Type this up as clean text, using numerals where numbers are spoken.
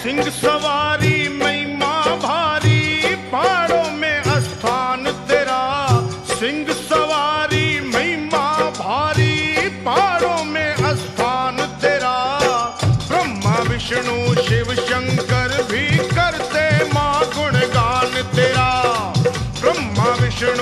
सिंह सवारी महिमा भारी, पहाड़ों में स्थान तेरा। सिंह सवारी महिमा भारी, पहाड़ों में स्थान तेरा। ब्रह्मा विष्णु शिव शंकर भी